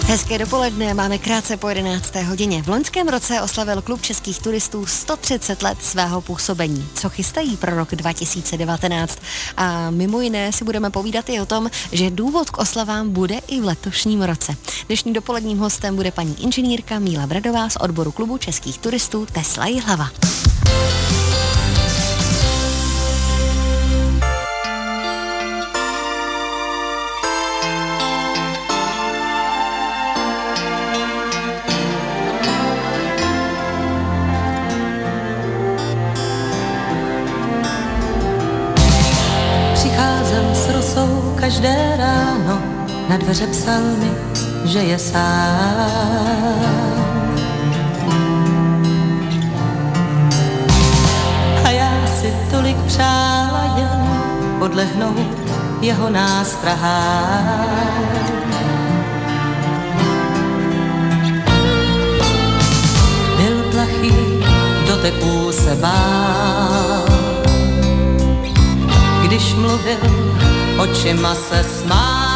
Hezké dopoledne, máme krátce po 11. hodině. V loňském roce oslavil Klub českých turistů 130 let svého působení. Co chystají pro rok 2019? A mimo jiné si budeme povídat i o tom, že důvod k oslavám bude i v letošním roce. Dnešním dopoledním hostem bude paní inženýrka Míla Bradová z odboru Klubu českých turistů Tesla Jihlava. Každé ráno na dveře psal mi, že je sám. A já si tolik přála jen podlehnout jeho nástrahám. Byl plachý, doteků se bál, když mluvil, očima se smál.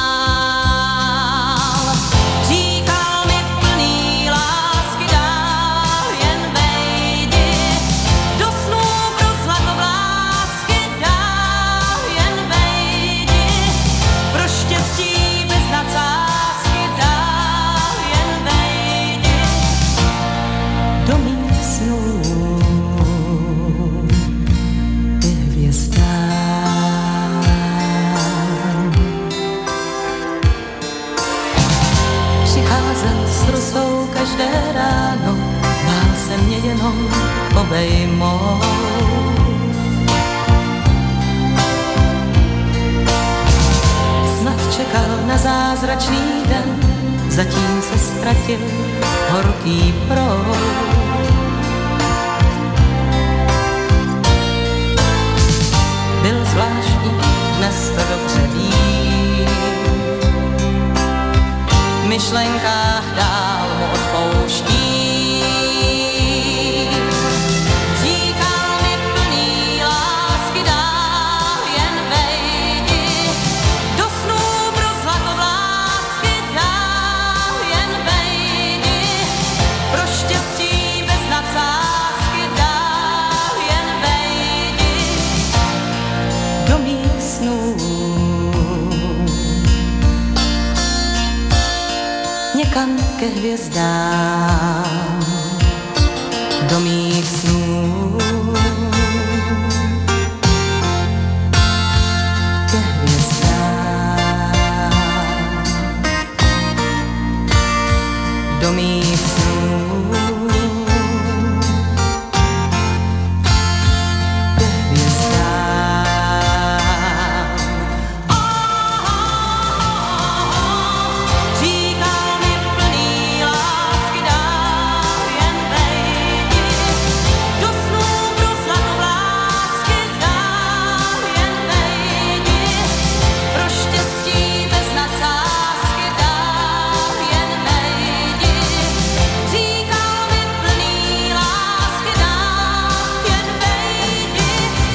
Říkal mi plný lásky dál, jen vejdi do snů pro zlatovlásky dál, jen vejdi pro štěstí bez nadsázky dál, jen vejdi do mých snů ty hvězdám. Každé ráno bál se mě jenom obejmout. Snad čekal na zázračný den, zatím se ztratil horký proud. Byl zvláštní, dnes to dobře ví, v myšlenkách dál mu odpouští. Říkal mi plný lásky dál, jen vejdi do snů pro zlatovlásky dál, jen vejdi pro štěstí bez nadsázky dál, jen vejdi do mých snů. Někam ke hvězdám, do mých snů, ke hvězdám, do mých snů, ke hvězdám. Říkal mi plný lásky dál, jen vejdi do snů pro zlatovlásky dál, jen vejdi pro štěstí bez nadsázky dál, jen vejdi. Říkal mi plný lásky dál, jen vejdi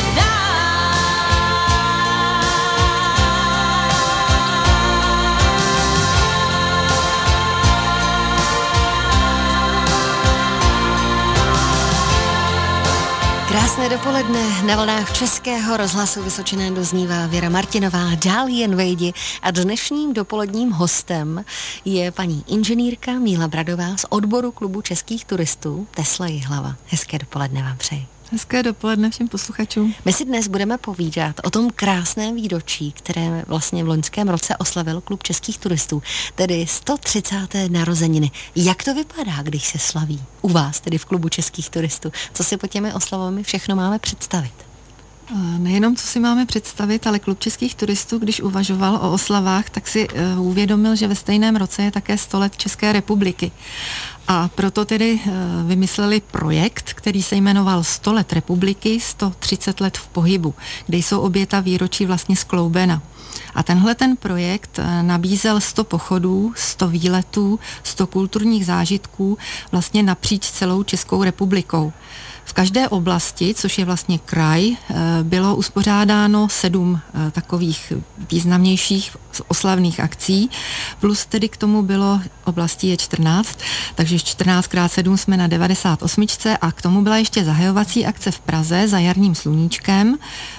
Krásné dopoledne, na vlnách Českého rozhlasu Vysočené doznívá Věra Martinová, dál jen vejdi, a dnešním dopoledním hostem je paní inženýrka Míla Bradová z odboru Klubu českých turistů Tesla Jihlava. Hezké dopoledne vám přeji. Hezké dopoledne všem posluchačům. My si dnes budeme povídat o tom krásném výročí, které vlastně v loňském roce oslavil Klub českých turistů, tedy 130. narozeniny. Jak to vypadá, když se slaví u vás, tedy v Klubu českých turistů? Co si pod těmi oslavami všechno máme představit? Nejenom, co si máme představit, ale Klub českých turistů, když uvažoval o oslavách, tak si uvědomil, že ve stejném roce je také 100 let České republiky. A proto tedy vymysleli projekt, který se jmenoval 100 let republiky, 130 let v pohybu, kde jsou obě ta výročí vlastně skloubena. A tenhle ten projekt nabízel 100 pochodů, 100 výletů, 100 kulturních zážitků vlastně napříč celou Českou republikou. V každé oblasti, což je vlastně kraj, bylo uspořádáno 7 takových významnějších oslavných akcí, plus tedy k tomu bylo, oblastí je 14, takže 14x7 jsme na 98 a k tomu byla ještě zahajovací akce v Praze za jarním sluníčkem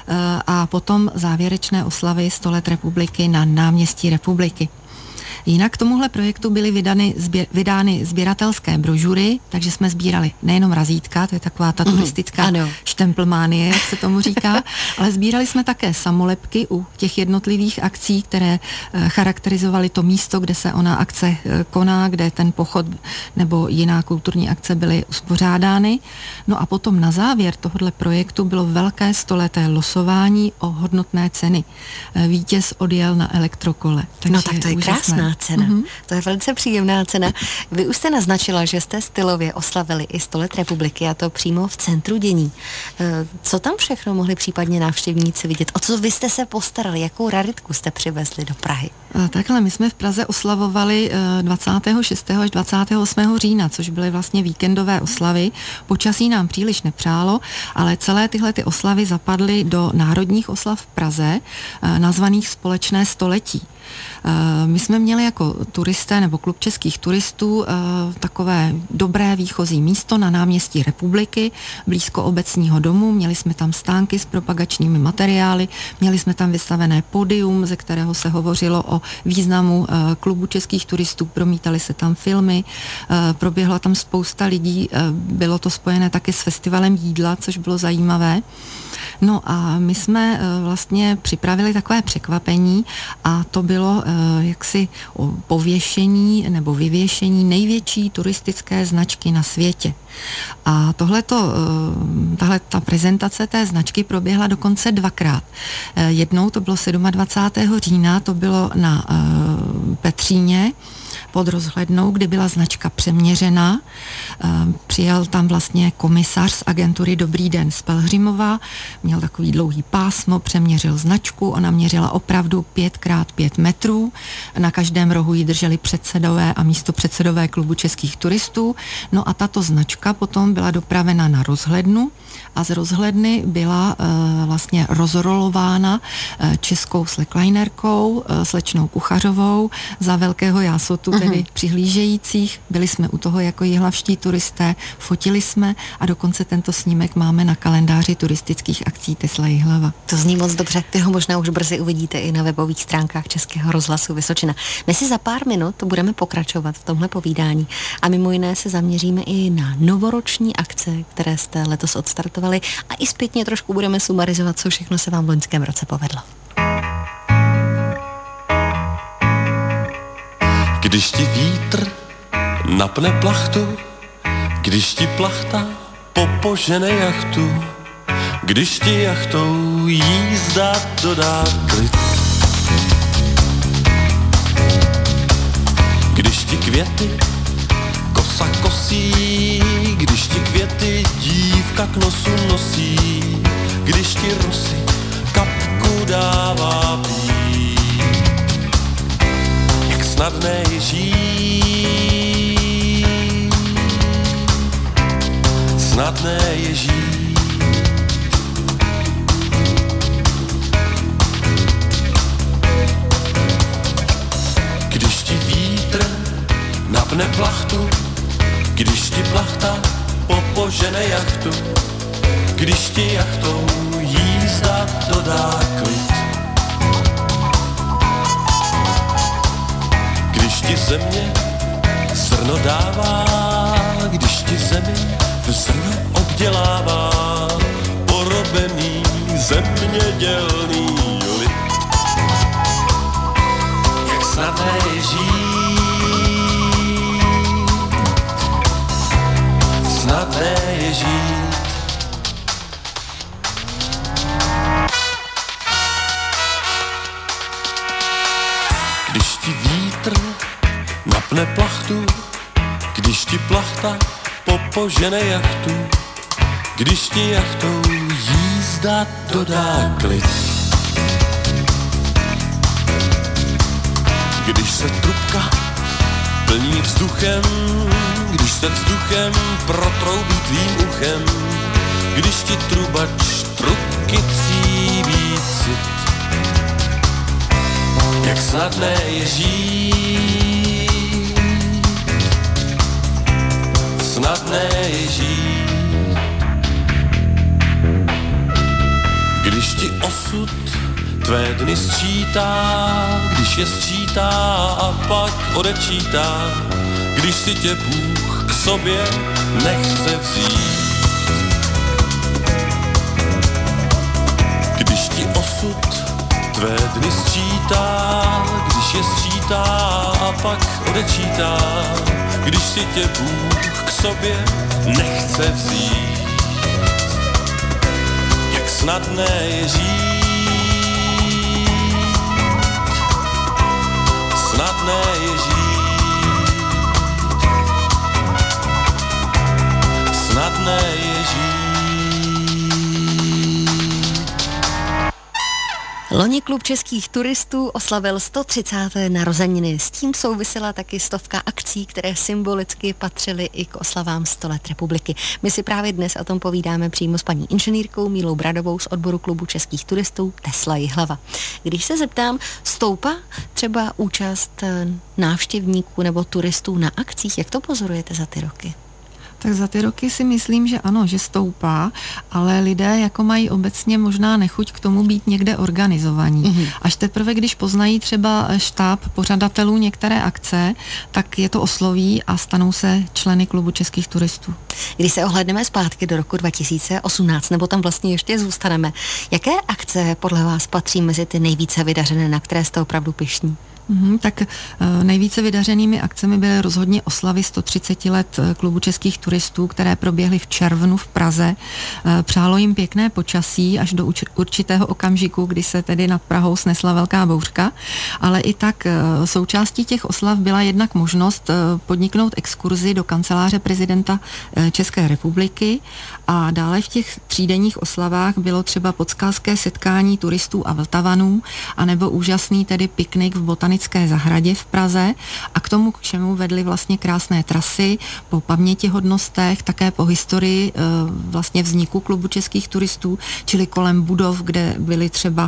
a potom závěrečné oslavy 100 let republiky na náměstí Republiky. Jinak k tomuhle projektu byly vydány sběratelské brožury, takže jsme sbírali nejenom razítka, to je taková ta turistická štemplmánie, jak se tomu říká, ale sbírali jsme také samolepky u těch jednotlivých akcí, které charakterizovaly to místo, kde se ona akce koná, kde ten pochod nebo jiná kulturní akce byly uspořádány. No a potom na závěr tohohle projektu bylo velké 100leté losování o hodnotné ceny. Vítěz odjel na elektrokole. No tak to je krásná cena. To je velice příjemná cena. Vy už jste naznačila, že jste stylově oslavili i 100 let republiky a to přímo v centru dění. Co tam všechno mohli případně návštěvníci vidět? O co vy jste se postarali? Jakou raritku jste přivezli do Prahy? Takhle, my jsme v Praze oslavovali 26. až 28. října, což byly vlastně víkendové oslavy. Počasí nám příliš nepřálo, ale celé tyhle ty oslavy zapadly do národních oslav v Praze, nazvaných Společné století. My jsme měli jako turisté nebo klub českých turistů takové dobré výchozí místo na náměstí Republiky, blízko obecního domu, měli jsme tam stánky s propagačními materiály, měli jsme tam vystavené pódium, ze kterého se hovořilo o významu klubu českých turistů, promítaly se tam filmy, proběhla tam spousta lidí, bylo to spojené taky s festivalem jídla, což bylo zajímavé. No a my jsme vlastně připravili takové překvapení a to bylo jaksi pověšení nebo vyvěšení největší turistické značky na světě. A tahle ta prezentace té značky proběhla dokonce 2krát. Jednou to bylo 27. října, to bylo na Petříně pod rozhlednou, kdy byla značka přeměřena. Přijel tam vlastně komisař z agentury Dobrý den z Pelhřimova, měl takový dlouhý pásmo, přeměřil značku, ona měřila opravdu 5x5 metrů. Na každém rohu ji drželi předsedové a místopředsedové klubu českých turistů. No a tato značka potom byla dopravena na rozhlednu a z rozhledny byla vlastně rozrolována českou slacklinerkou, slečnou Kuchařovou za velkého jásotu, tedy přihlížejících. Byli jsme u toho jako jihlavští turisté, fotili jsme a dokonce tento snímek máme na kalendáři turistických akcí Tesla Jihlava. To zní moc dobře, vy ho možná už brzy uvidíte i na webových stránkách Českého rozhlasu Vysočina. My si za pár minut budeme pokračovat v tomhle povídání a mimo jiné se zaměříme i na novoroční akce, které jste letos odstartovali a i zpětně trošku budeme sumarizovat, co všechno se vám v loňském roce povedlo. Když ti vítr napne plachtu, když ti plachta popožene jachtu, když ti jachtou jízda dodá klid, když ti květy kosa kosí, když ti květy dívka k nosu nosí, když ti rosy kapku dává pít, jak snadné je žít, snadné je žít. Když ti vítr napne plachtu, když ti plachta popožene jachtu, když ti jachtou jízda dodá klid, když ti země zrno dává, když ti zemi v zrno obdělává porobený zemědělný lid, jak snadné je žít, snadné je žít. Když ti vítr napne plachtu, když ti plachta popožene jachtu, když ti jachtou jízda dodá klid, se trubka plní vzduchem, když se vzduchem protroubí tvým uchem, když ti trubač trubky tříbí cit. Jak snadné je žít, snadné je žít. Když ti osud tvé dny sčítá, když je sčítá a pak odečítá, když si tě Bůh k sobě nechce vzít. Když ti osud tvé dny sčítá, když je sčítá a pak odečítá, když si tě Bůh k sobě nechce vzít. Jak snadné je žít, snadné je žít, snadné je žít. Loni klub českých turistů oslavil 130. narozeniny. S tím souvisela taky 100 akcí, které symbolicky patřily i k oslavám 100 let republiky. My si právě dnes o tom povídáme přímo s paní inženýrkou Mílou Bradovou z odboru klubu českých turistů Tesla Jihlava. Když se zeptám, stoupá třeba účast návštěvníků nebo turistů na akcích? Jak to pozorujete za ty roky? Tak za ty roky si myslím, že ano, že stoupá, ale lidé jako mají obecně možná nechuť k tomu být někde organizovaní. Až teprve, když poznají třeba štáb pořadatelů některé akce, tak je to osloví a stanou se členy klubu českých turistů. Když se ohlédneme zpátky do roku 2018, nebo tam vlastně ještě zůstaneme, jaké akce podle vás patří mezi ty nejvíce vydařené, na které jste opravdu pyšní? Tak nejvíce vydařenými akcemi byly rozhodně oslavy 130 let klubu českých turistů, které proběhly v červnu v Praze. Přálo jim pěkné počasí až do určitého okamžiku, kdy se tedy nad Prahou snesla velká bouřka, ale i tak součástí těch oslav byla jednak možnost podniknout exkurzi do kanceláře prezidenta České republiky a dále v těch třídenních oslavách bylo třeba podskalské setkání turistů a Vltavanů, anebo úžasný tedy piknik v botanické zahradě v Praze a k tomu, k čemu vedly vlastně krásné trasy po pamětihodnostech, také po historii vlastně vzniku klubu českých turistů, čili kolem budov, kde byly třeba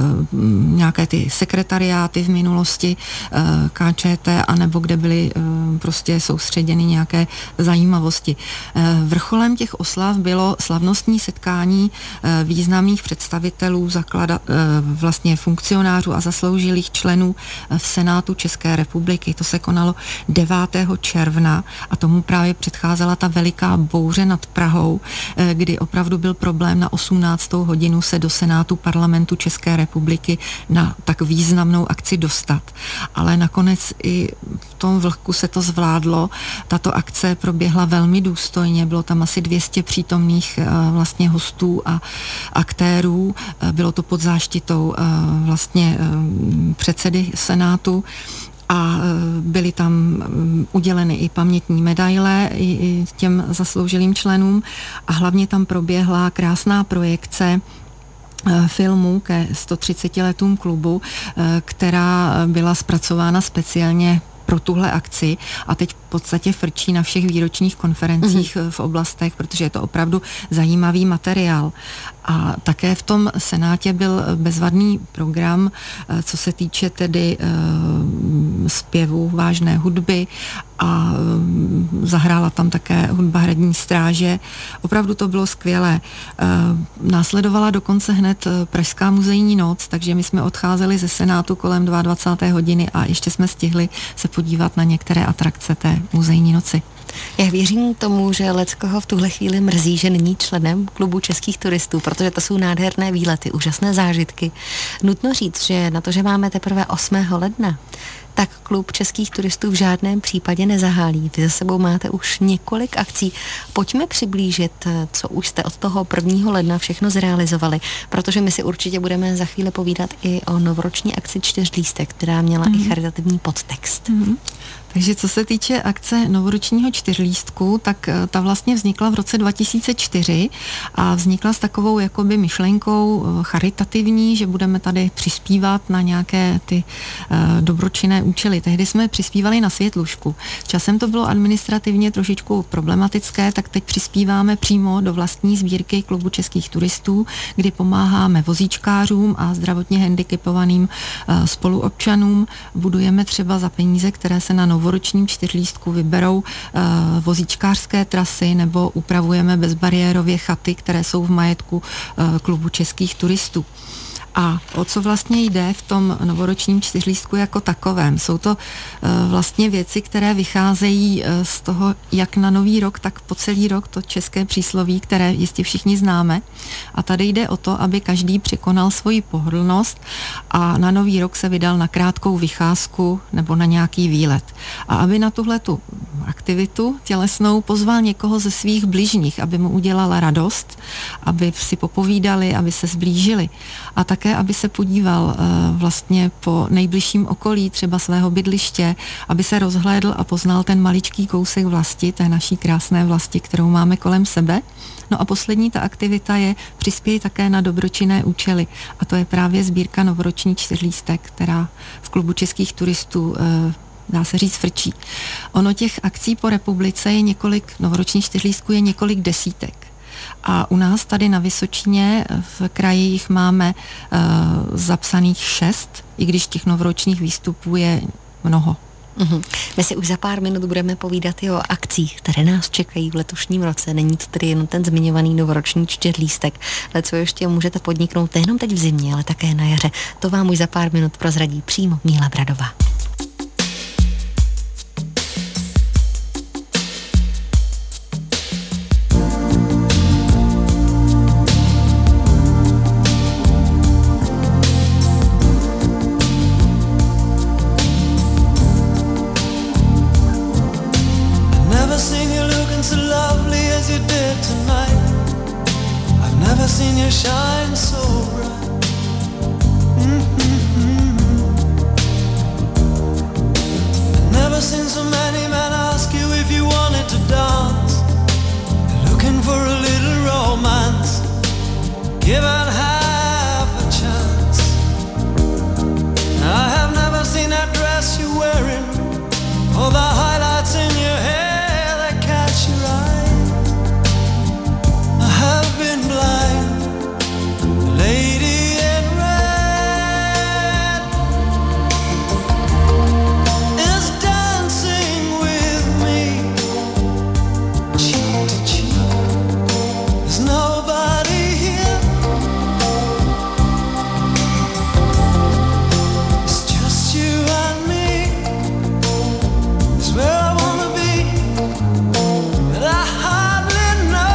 nějaké ty sekretariáty v minulosti KČT, anebo kde byly prostě soustředěny nějaké zajímavosti. Vrcholem těch oslav bylo slavnostní setkání významných představitelů, vlastně funkcionářů a zasloužilých členů v Senátu České republiky. To se konalo 9. června a tomu právě předcházela ta veliká bouře nad Prahou, kdy opravdu byl problém na 18. hodinu se do Senátu Parlamentu České republiky na tak významnou akci dostat. Ale nakonec i v tom vlhku se to zvládlo. Tato akce proběhla velmi důstojně, bylo tam asi 200 přítomných vlastně hostů a aktérů. Bylo to pod záštitou vlastně předsedy Senátu a byly tam uděleny i pamětní medaile i těm zasloužilým členům a hlavně tam proběhla krásná projekce filmu ke 130 letům klubu, která byla zpracována speciálně pro tuhle akci a teď v podstatě frčí na všech výročních konferencích v oblastech, protože je to opravdu zajímavý materiál. A také v tom Senátě byl bezvadný program, co se týče tedy zpěvu, vážné hudby a zahrála tam také hudba Hradní stráže. Opravdu to bylo skvělé. Následovala dokonce hned Pražská muzejní noc, takže my jsme odcházeli ze Senátu kolem 22. hodiny a ještě jsme stihli se podívat na některé atrakce té muzejní noci. Já věřím tomu, že leckoho v tuhle chvíli mrzí, že není členem klubu českých turistů, protože to jsou nádherné výlety, úžasné zážitky. Nutno říct, že na to, že máme teprve 8. ledna, tak klub českých turistů v žádném případě nezahálí. Vy za sebou máte už několik akcí. Pojďme přiblížit, co už jste od toho 1. ledna všechno zrealizovali, protože my si určitě budeme za chvíli povídat i o novoroční akci 4 lístek, která měla i charitativní podtext. Takže co se týče akce novoročního čtyřlístku, tak ta vlastně vznikla v roce 2004 a vznikla s takovou jakoby myšlenkou charitativní, že budeme tady přispívat na nějaké ty dobročinné účely. Tehdy jsme přispívali na světlušku. Časem to bylo administrativně trošičku problematické, tak teď přispíváme přímo do vlastní sbírky Klubu českých turistů, kdy pomáháme vozíčkářům a zdravotně handicapovaným spoluobčanům. Budujeme třeba za peníze, které se na novoročním čtyřlístku vyberou vozíčkářské trasy nebo upravujeme bezbariérově chaty, které jsou v majetku Klubu českých turistů. A o co vlastně jde v tom novoročním čtyřlístku jako takovém? Jsou to vlastně věci, které vycházejí z toho, jak na nový rok, tak po celý rok, to české přísloví, které jistě všichni známe. A tady jde o to, aby každý překonal svoji pohodlnost a na nový rok se vydal na krátkou vycházku nebo na nějaký výlet. A aby na tuhletu aktivitu tělesnou pozval někoho ze svých bližních, aby mu udělala radost, aby si popovídali, aby se zblížili. A také, aby se podíval vlastně po nejbližším okolí třeba svého bydliště, aby se rozhlédl a poznal ten maličký kousek vlasti, té naší krásné vlasti, kterou máme kolem sebe. No a poslední ta aktivita je přispěj také na dobročinné účely. A to je právě sbírka novoroční čtyřlístek, která v Klubu českých turistů dá se říct frčí. Ono těch akcí po republice je několik, novoročních čtyřlístků je několik desítek. A u nás tady na Vysočině v kraji jich máme zapsaných 6, i když těch novoročních výstupů je mnoho. My si už za pár minut budeme povídat i o akcích, které nás čekají v letošním roce. Není to tedy jen ten zmiňovaný novoroční čtyřlístek, ale co ještě můžete podniknout nejenom teď v zimě, ale také na jaře. To vám už za pár minut prozradí přímo Míla Bradová. Shine so bright. I've never seen so many men ask you if you wanted to dance. They're looking for a little romance, given half a chance. I have never seen that dress you're wearing, or the highlights in your hair that catch your eye. I have been blind. Lady in red is dancing with me, cheek to cheek. There's nobody here. It's just you and me. It's where I wanna be, but I hardly know.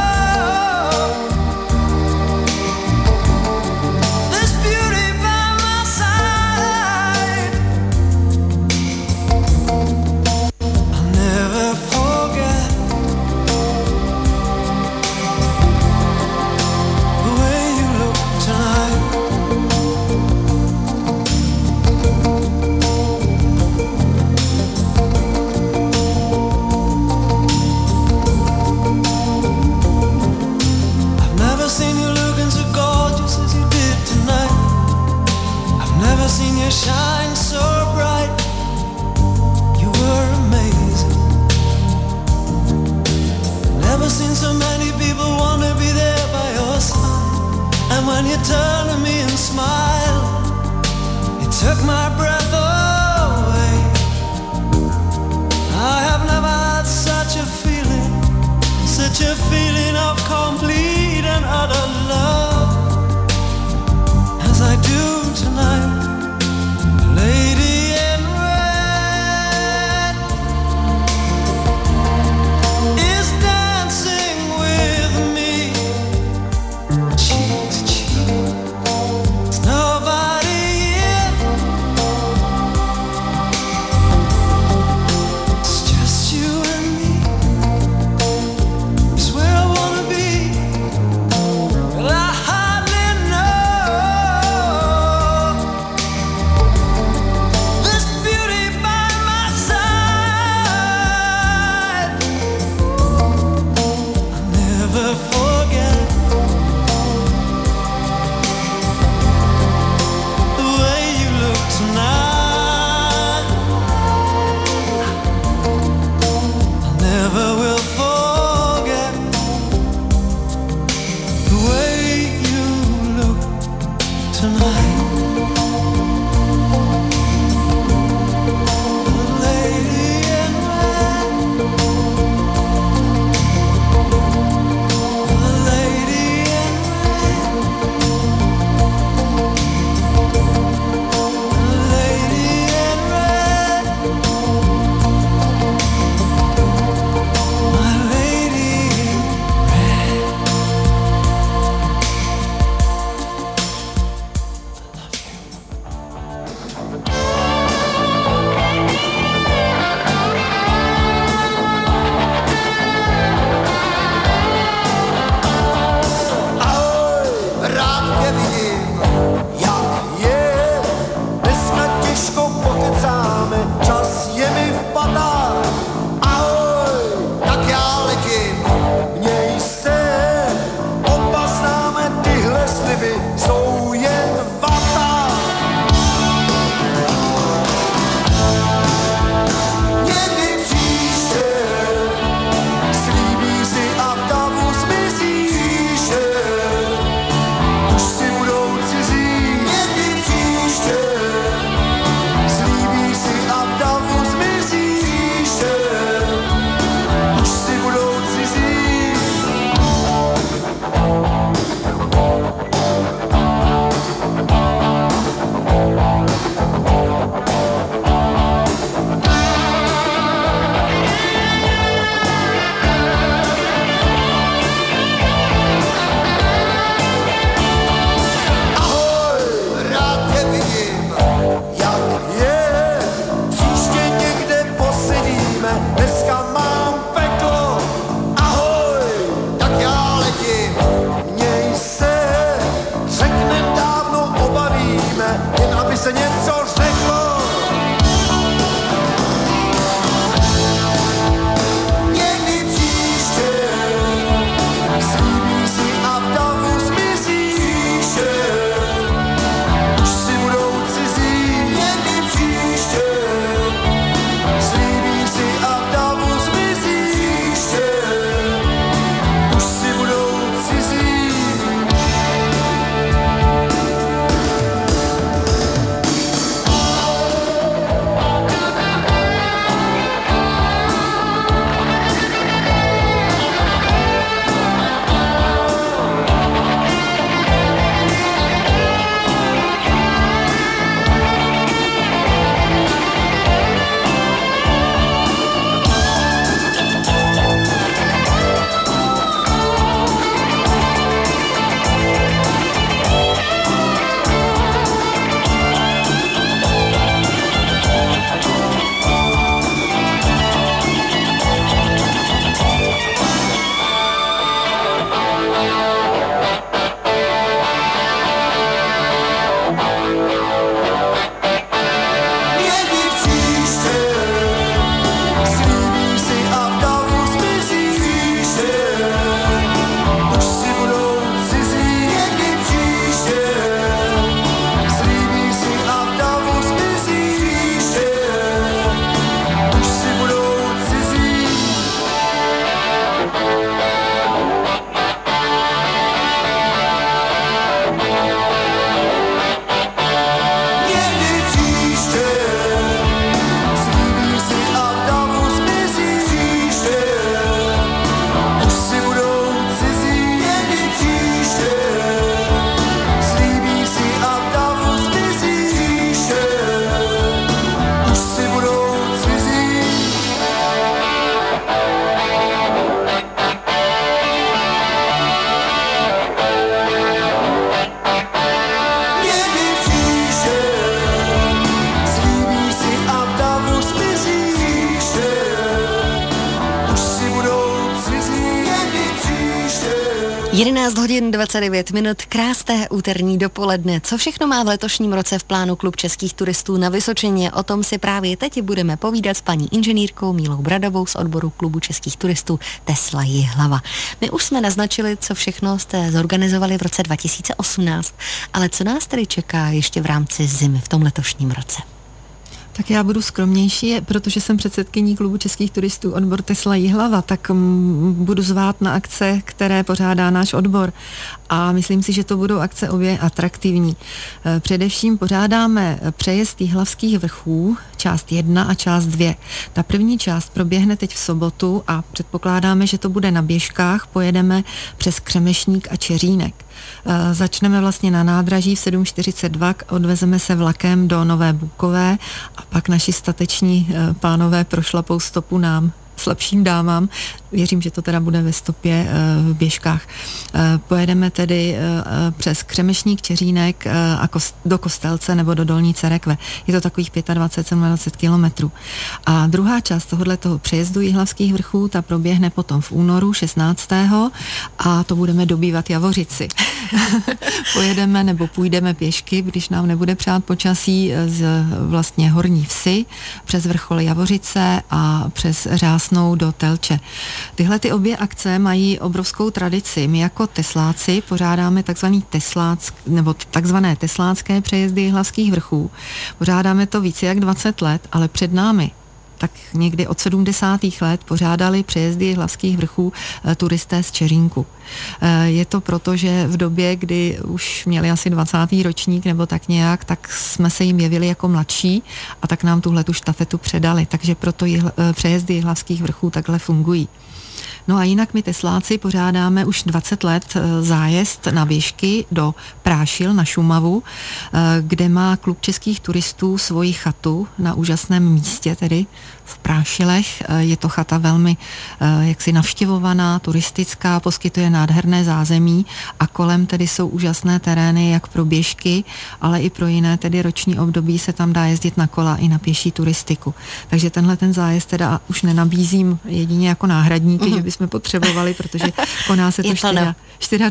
Shine so bright, you were amazing. Never seen so many people want to be there by your side. And when you turn to me and smile, it took my breath away. I have never had such a feeling of complete and utter love as I do tonight. Lady in red is dancing with me, cheek to cheek. There's nobody here. 11 hodin 29 minut, krásné úterní dopoledne. Co všechno má v letošním roce v plánu Klub českých turistů na Vysočině? O tom si právě teď budeme povídat s paní inženýrkou Mílou Bradovou z odboru Klubu českých turistů Tesla Jihlava. My už jsme naznačili, co všechno jste zorganizovali v roce 2018, ale co nás tedy čeká ještě v rámci zimy v tom letošním roce? Tak já budu skromnější, protože jsem předsedkyní Klubu českých turistů odbor Tesla Jihlava, tak budu zvát na akce, které pořádá náš odbor. A myslím si, že to budou akce obě atraktivní. Především pořádáme přejezd Jihlavských vrchů, část 1 a část 2. Ta první část proběhne teď v sobotu a předpokládáme, že to bude na běžkách, pojedeme přes Křemešník a Čeřínek. Začneme vlastně na nádraží v 7:42, odvezeme se vlakem do Nové Bukové a pak naši stateční pánové prošlapou stopu nám, slabším dámám. Věřím, že to teda bude ve stopě v běžkách. Pojedeme tedy přes Křemešník, Čeřínek a do Kostelce nebo do Dolní Cerekve. Je to takových 25-27 kilometrů. A druhá část tohoto přejezdu Jihlavských vrchů, ta proběhne potom v únoru 16. a to budeme dobývat Javořici. Pojedeme nebo půjdeme pěšky, když nám nebude přát počasí, z vlastně Horní Vsi přes vrchol Javořice a přes Řásnou do Telče. Tyhle ty obě akce mají obrovskou tradici. My jako tesláci pořádáme takzvané teslácké přejezdy Jihlavských vrchů. Pořádáme to více jak 20 let, ale před námi tak někdy od 70. let pořádali přejezdy Jihlavských vrchů turisté z Čerínku. Je to proto, že v době, kdy už měli asi 20. ročník nebo tak nějak, tak jsme se jim jevili jako mladší a tak nám tuhletu štafetu předali. Takže proto přejezdy Jihlavských vrchů takhle fungují. No a jinak my tesláci pořádáme už 20 let zájezd na běžky do Prášil na Šumavu, kde má Klub českých turistů svoji chatu na úžasném místě, tedy v Prášilech. Je to chata velmi jaksi navštěvovaná, turistická, poskytuje nádherné zázemí a kolem tedy jsou úžasné terény jak pro běžky, ale i pro jiné tedy roční období se tam dá jezdit na kola i na pěší turistiku. Takže tenhle ten zájezd teda už nenabízím jedině jako náhradníky, že bychom potřebovali, protože koná se to 24.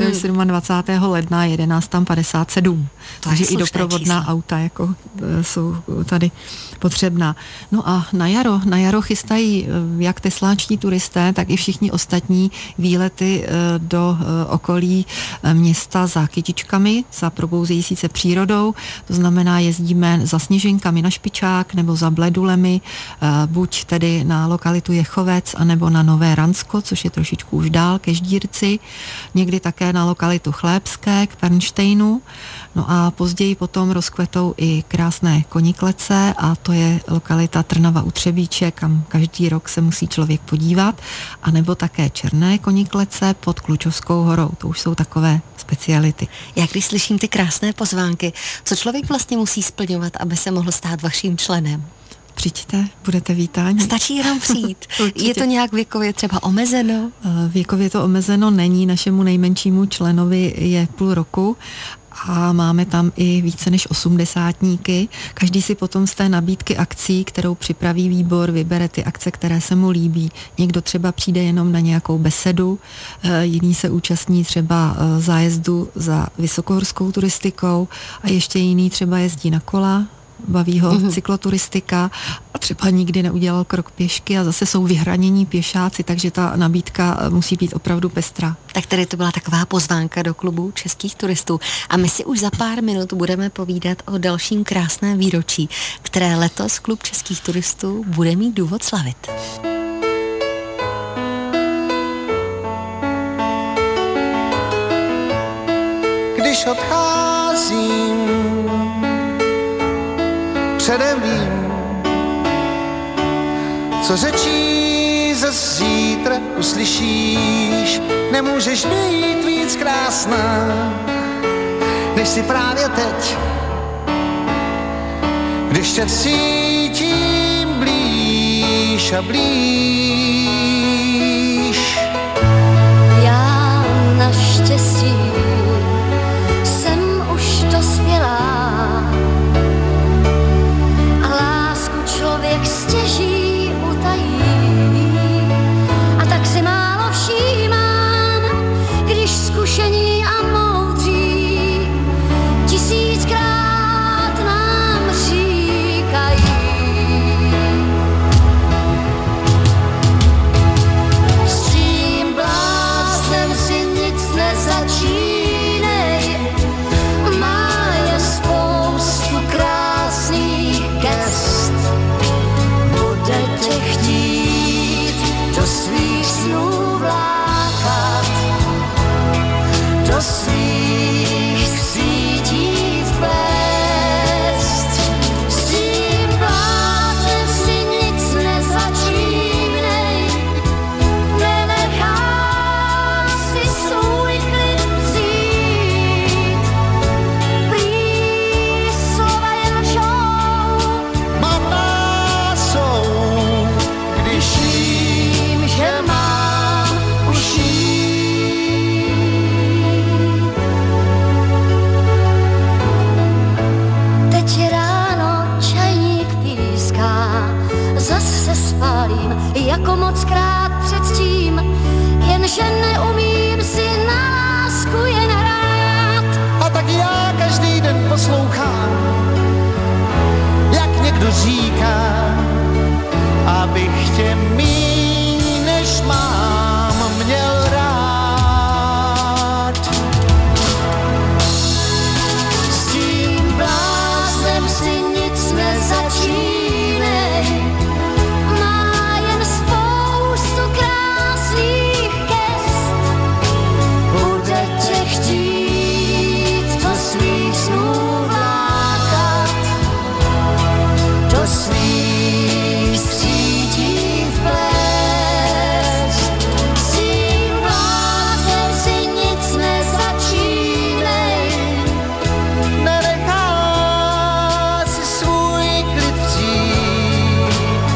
27. ledna, 11:57. Takže i doprovodná číslo. Auta jako jsou tady potřebná. No a na jaro chystají jak tesláčtí turisté, tak i všichni ostatní výlety do okolí města za kytičkami, za probouzející se přírodou. To znamená, jezdíme za sněženkami na Špičák nebo za bledulemi, buď tedy na lokalitu Jechovec, anebo na Nové Ransko, což je trošičku už dál ke Ždírci, někdy také na lokalitu Chlébské k Pernštejnu. No a později potom rozkvetou i krásné Koniklece a to je lokalita Trnava u Třebíče, kam každý rok se musí člověk podívat, a nebo také Černé Koniklece pod Klučovskou horou. To už jsou takové speciality. Já když slyším ty krásné pozvánky, co člověk vlastně musí splňovat, aby se mohl stát vaším členem? Přijďte, budete vítáni. Stačí jenom přijít. Je to nějak věkově třeba omezeno? Věkově to omezeno není, našemu nejmenšímu členovi je 0,5 roku a máme tam i více než 80níky. Každý si potom z té nabídky akcí, kterou připraví výbor, vybere ty akce, které se mu líbí. Někdo třeba přijde jenom na nějakou besedu, jiný se účastní třeba zájezdu za vysokohorskou turistikou a ještě jiný třeba jezdí na kola, baví ho cykloturistika a třeba nikdy neudělal krok pěšky a zase jsou vyhranění pěšáci, takže ta nabídka musí být opravdu pestrá. Tak tady to byla taková pozvánka do Klubu českých turistů a my si už za pár minut budeme povídat o dalším krásném výročí, které letos Klub českých turistů bude mít důvod slavit. Když odcházím, předem vím, co řečí zas zítra uslyšíš. Nemůžeš být víc krásná, než si právě teď, když tě cítím blíž a blíž. Já naštěstí jsem už dospělá, člověk stěží utají a tak si málo všímám, když jako mockrát předtím, jenže neumím si na lásku jen hrát. A tak já každý den poslouchám, jak někdo říká, abych tě míň než mám měl rád. S tím bláznem si nic nezačínej, má jen spoustu krásných gest. Bude tě chtít do svých snů vlákat, do svých sítí vplést. S tím bláznem si nic nezačínej, Nenechá si svůj klid vzít,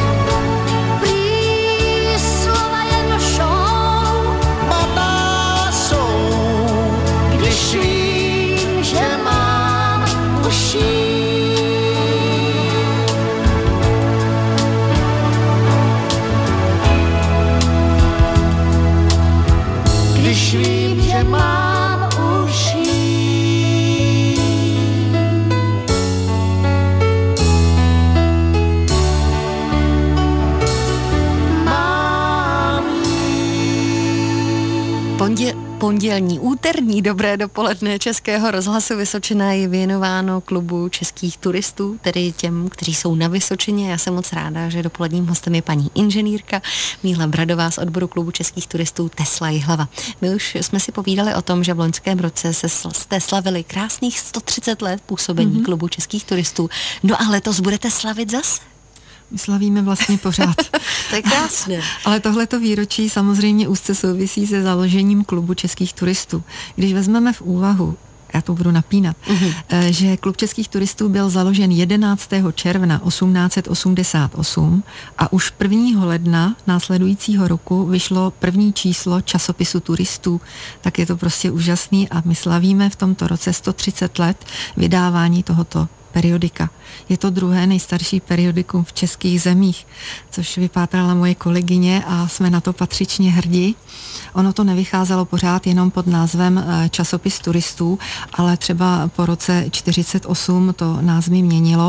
prý slova jen lžou, matá jsou, když vím, že mám uší. když vím, že mám uší. Pondělní, úterní dobré dopoledne Českého rozhlasu Vysočina je věnováno klubu českých turistů, tedy těm, kteří jsou na Vysočině. Já jsem moc ráda, že dopoledním hostem je paní inženýrka Míla Bradová z odboru klubu českých turistů Tesla Jihlava. My už jsme si povídali o tom, že v loňském roce jste slavili krásných 130 let působení klubu českých turistů. No a letos budete slavit zase? My slavíme vlastně pořád. To je krásné. Ale tohleto výročí samozřejmě úzce souvisí se založením klubu českých turistů. Když vezmeme v úvahu, já to budu napínat, že klub českých turistů byl založen 11. června 1888 a už 1. ledna následujícího roku vyšlo první číslo časopisu turistů, tak je to prostě úžasný a my slavíme v tomto roce 130 let vydávání tohoto periodika. Je to druhé nejstarší periodikum v českých zemích, což vypátrala moje kolegyně a jsme na to patřičně hrdí. Ono to nevycházelo pořád jenom pod názvem časopis turistů, ale třeba po roce 1948 to názvy měnilo.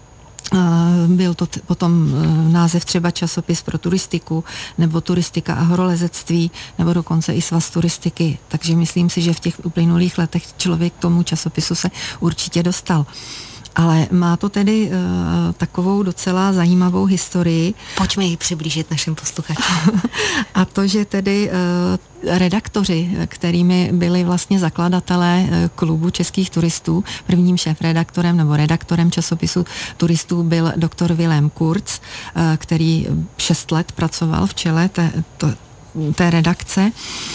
Byl to potom název třeba časopis pro turistiku, nebo turistika a horolezectví, nebo dokonce i svaz turistiky. Takže myslím si, že v těch uplynulých letech člověk k tomu časopisu se určitě dostal. Ale má to tedy takovou docela zajímavou historii. Pojďme ji přiblížit našim posluchačům. A to, že tedy redaktoři, kterými byli vlastně zakladatelé klubu českých turistů, prvním šéfredaktorem nebo redaktorem časopisu turistů byl doktor Vilém Kurz, který 6 let pracoval v čele té redakce.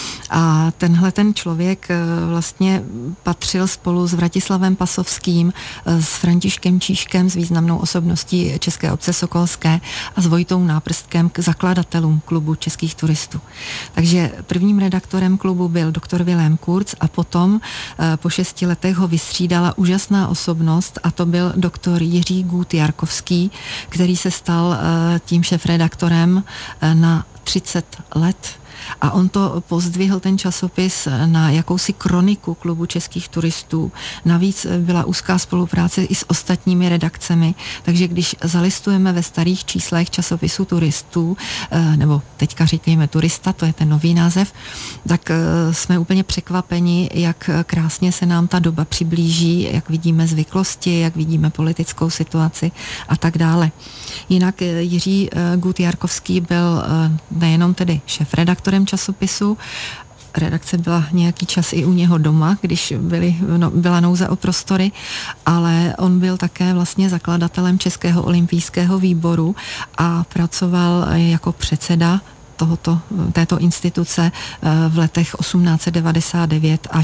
A ten člověk vlastně patřil spolu s Vratislavem Pasovským, s Františkem Číškem, s významnou osobností České obce Sokolské a s Vojtou Náprstkem k zakladatelům klubu českých turistů. Takže prvním redaktorem klubu byl doktor Vilém Kurz a potom po 6 letech ho vystřídala úžasná osobnost a to byl doktor Jiří Gut Jarkovský, který se stal tím šéfredaktorem na 30 let. A on to pozdvihl ten časopis na jakousi kroniku klubu českých turistů. Navíc byla úzká spolupráce i s ostatními redakcemi, takže když zalistujeme ve starých číslech časopisu turistů, nebo teďka říkejme turista, to je ten nový název, tak jsme úplně překvapeni, jak krásně se nám ta doba přiblíží, jak vidíme zvyklosti, jak vidíme politickou situaci a tak dále. Jinak Jiří Gut Jarkovský byl nejenom tedy šéfredaktorem časopisu, redakce byla nějaký čas i u něho doma, když byla nouze o prostory, ale on byl také vlastně zakladatelem Českého olympijského výboru a pracoval jako předseda této instituce v letech 1899 až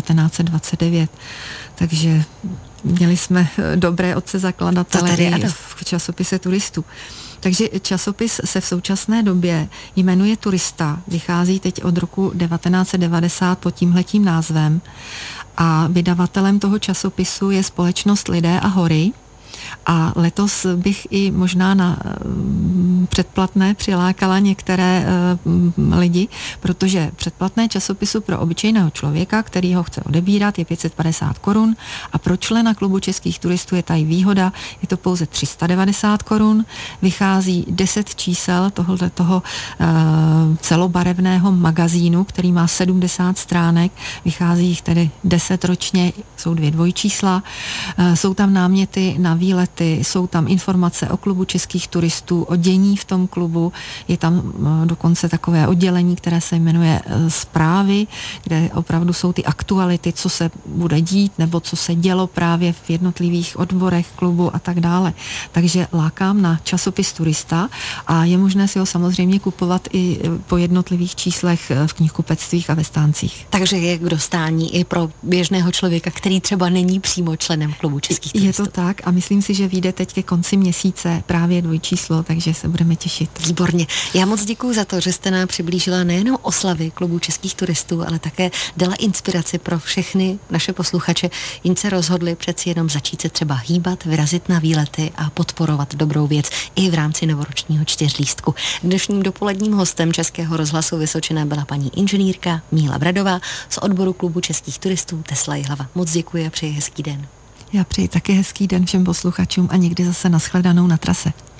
1929. Takže měli jsme dobré otce zakladatele v časopise turistů. Takže časopis se v současné době jmenuje Turista, vychází teď od roku 1990 pod tímhletím názvem a vydavatelem toho časopisu je společnost Lidé a hory A letos bych i možná na předplatné přilákala některé lidi, protože předplatné časopisu pro obyčejného člověka, který ho chce odebírat, je 550 korun a pro člena klubu českých turistů je tady výhoda, je to pouze 390 korun, vychází 10 čísel toho celobarevného magazínu, který má 70 stránek, vychází jich tedy 10 ročně, jsou 2 dvojčísla, jsou tam náměty na výlety, jsou tam informace o klubu českých turistů, o dění v tom klubu, je tam dokonce takové oddělení, které se jmenuje zprávy, kde opravdu jsou ty aktuality, co se bude dít, nebo co se dělo právě v jednotlivých odborech klubu a tak dále. Takže lákám na časopis Turista a je možné si ho samozřejmě kupovat i po jednotlivých číslech v knihkupectvích a ve stáncích. Takže je k dostání i pro běžného člověka, který třeba není přímo členem klubu českých turistů. Je to tak a myslím si, že vyjde teď ke konci měsíce právě dvojčíslo, takže se budeme těšit. Výborně. Já moc děkuju za to, že jste nám přiblížila nejenom oslavy klubu českých turistů, ale také dala inspiraci pro všechny naše posluchače, jen se rozhodli přeci jenom začít se třeba hýbat, vyrazit na výlety a podporovat dobrou věc i v rámci novoročního čtyřlístku. Dnešním dopoledním hostem Českého rozhlasu Vysočina byla paní inženýrka Míla Bradová z odboru klubu českých turistů Tesla Jihlava. Moc děkuji a přeji hezký den. Já přeji taky hezký den všem posluchačům a někdy zase nashledanou na trase.